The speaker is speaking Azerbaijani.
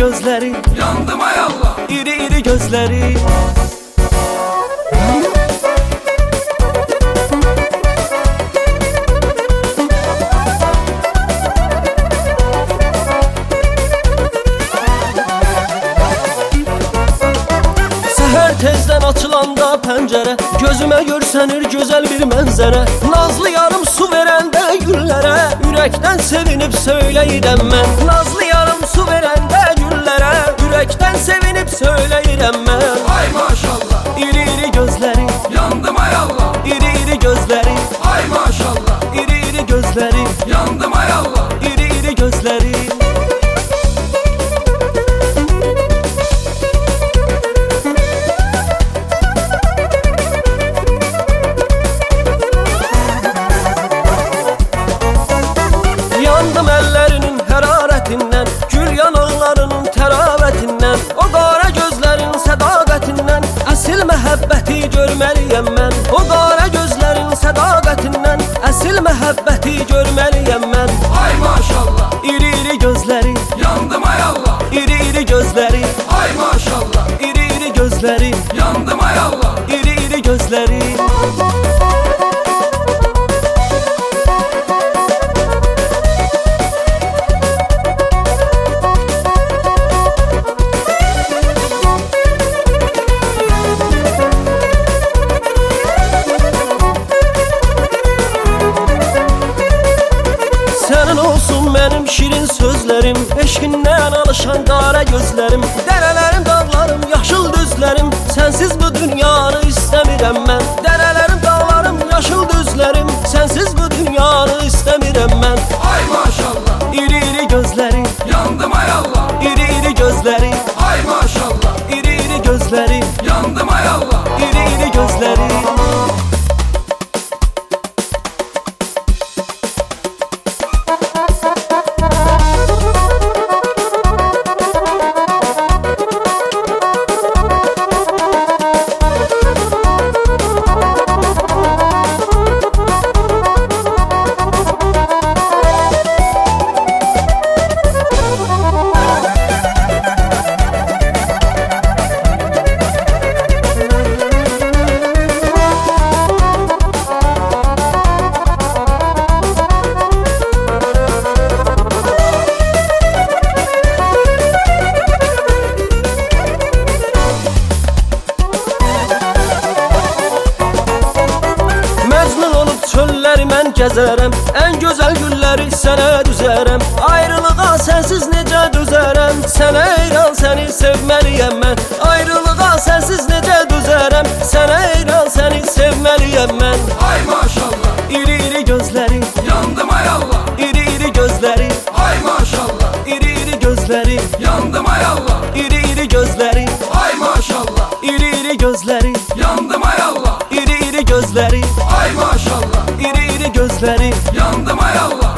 gözleri, yandım ay Allah. iri iri gözleri. Tezden açılanda pencere, gözüme görsenir güzel bir mənzərə. Nazlı yarım su verende güllere, yürekten sevinip söyleyirəm mən. Nazlı yarım su verende güllere, yürekten sevinip söyleyirəm mən. Ay maşallah, İri iri gözleri, yandım ay Allah. iri iri gözleri, Ay maşallah, iri iri gözleri, yandım ay Allah. iri iri gözleri. Yandım ellerinin hərarətindən, gül yanaqlarının təravətindən, o qara gözlərin sədaqətindən, əsil məhəbbəti görməliyəm mən. O qara gözlərin sədaqətindən, əsil məhəbbəti görməliyəm mən. Ay maşallah, İri iri gözləri, yandım ay Allah. iri iri gözləri, Ay maşallah, iri iri gözləri, yandım ay Allah. iri iri gözləri. Sənin olsun mənim şirin sözlərim, eşqindən alışan qara gözlərim, dərələrim, dağlarım, yaşıl düzlərim, sənsiz bu dünyanı istəmirəm mən. Dərələrim, dağlarım, yaşıl düzlərim, sənsiz bu dünyanı istəmirəm mən. Ay maşallah, İri iri gözləri, yandım ay Allah. iri iri gözləri, Ay maşallah, iri iri gözləri, yandım ay Allah. iri iri gözləri. Çölləri mən gəzərəm, ən gözəl gülləri sənə düzərəm. Ayrılığa sənsiz necə düzərəm, sənə heyran, səni sevməliyəm mən. Ayrılığa sənsiz necə düzərəm, sənə heyran, səni sevməliyəm mən. Ay maşallah, İri iri gözləri, yandım ay Allah. iri iri gözləri, Ay maşallah, iri iri gözləri, yandım ay Allah. iri iri gözləri, Ay maşallah, iri iri gözləri, yandım ay Allah. iri iri gözləri, Ay maşallah, iri iri gözləri. yandım ay Allah.